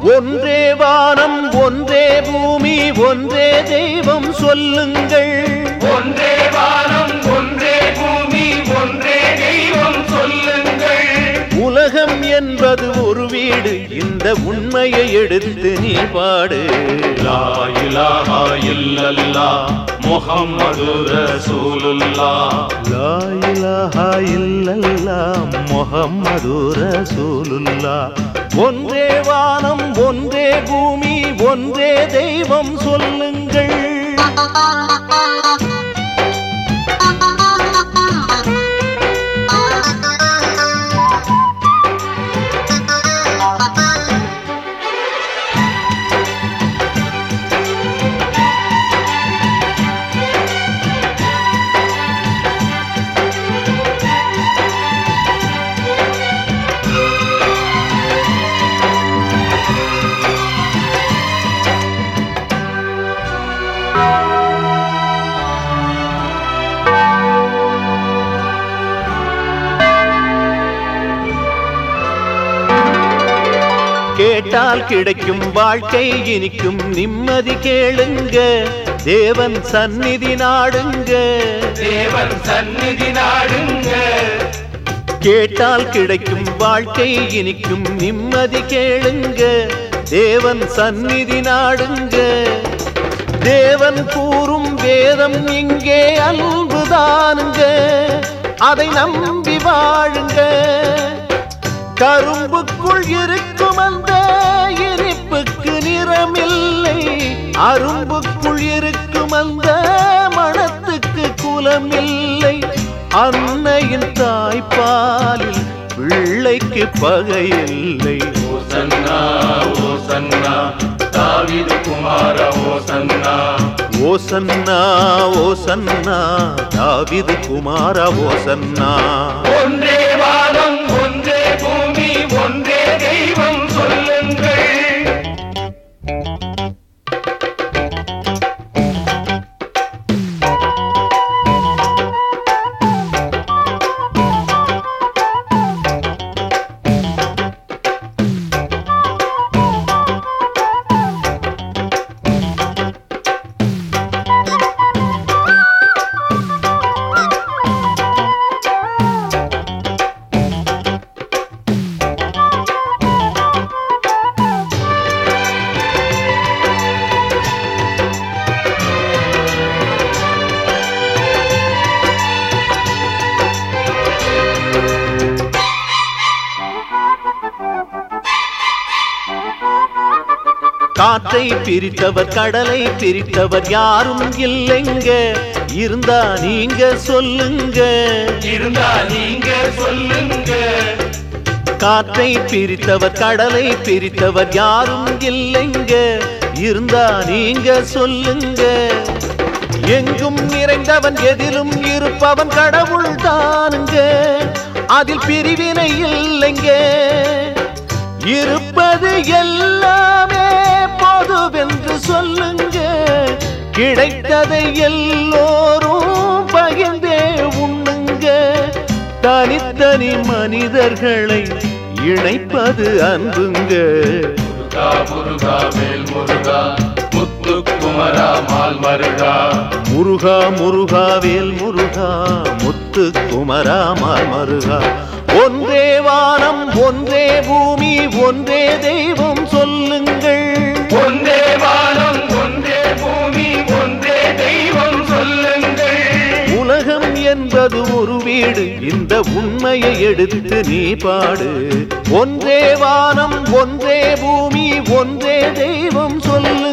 ஒன்றே வானம் ஒன்றே பூமி ஒன்றே தெய்வம் சொல்லுங்கள். ஒன்றே வானம் ஒன்றே பூமி ஒன்றே தெய்வம் சொல்லுங்கள். உலகம் என்பது ஒரு வீடு, இந்த உண்மையை எடுத்து நீ பாடு. லா இலாஹா இல்லல்லாஹ் முஹம்மது ரசூலுல்லாஹ். லா இலாஹா இல்லல்லாஹ் முஹம்மது ரசூலுல்லாஹ். ஒன்றே வானம் ஒன்றே பூமி ஒன்றே தெய்வம் சொல்லுங்கள். கேட்டால் கிடைக்கும் வாழ்க்கை இனிக்கும் நிம்மதி கேளுங்க. தேவன் சந்நிதி நாடுங்க. தேவன் சந்நிதி நாடுங்க. கேட்டால் கிடைக்கும் வாழ்க்கை இனிக்கும் நிம்மதி கேளுங்க. தேவன் சந்நிதி நாடுங்க. தேவன் கூறும் வேதம் இங்கே அன்புதானுங்க. அதை நம்பி வாழுங்க. கரும்புக்குள் இருக்கும் அந்த இனிப்புக்கு நிறமில்லை. அரும்புக்குள் இருக்கும் அந்த மணத்துக்கு குலமில்லை. அன்னையின் தாய்ப்பாலில் பிள்ளைக்கு பகையில்லை. ஓசன்னா ஓசன்னா தாவீது குமார ஓசன்னா. ஓசன்னா ஓசன்னா தாவீது குமார ஓசன்னா. ஒன்றே வானம் ஒன்றே பூமி ஒன்றே தெய்வம் சொல்லுங்கள். காற்றை பிரித்தவர் கடலை பிரித்தவர் யாரும் இல்லைங்க. இருந்தா நீங்க சொல்லுங்க. இருந்தா நீங்க சொல்லுங்க. காற்றை பிரித்தவர் கடலை பிரித்தவர் யாரும் இல்லைங்க. இருந்தா நீங்க சொல்லுங்க. எங்கும் நிறைந்தவன் எதிலும் இருப்பவன் கடவுள் தானுங்க. அதில் பிரிவினை இல்லைங்க. இருப்பது எல்லாமே பொதுவென்று சொல்லுங்க. கிடைத்ததை எல்லோரும் பகிர்ந்தே உண்ணுங்க. தனித்தனி மனிதர்களை இணைப்பது அன்புங்க. முருகா முருகா வேல் முருகா முத்து குமரா மால் மருகா. முருகா முருகா வேல் முருகா முத்து குமரா மால் மருகா. ஒன்றே வானம் ஒன்றே பூமி ஒன்றே தெய்வம் சொல்லுங்கள். ஒன்றே வானம் ஒன்றே பூமி ஒன்றே தெய்வம் சொல்லுங்கள். உலகம் என்பது ஒரு வீடு, இந்த உண்மையை எடுத்து நீ பாடு. ஒன்றே வானம் ஒன்றே பூமி ஒன்றே தெய்வம் சொல்லு.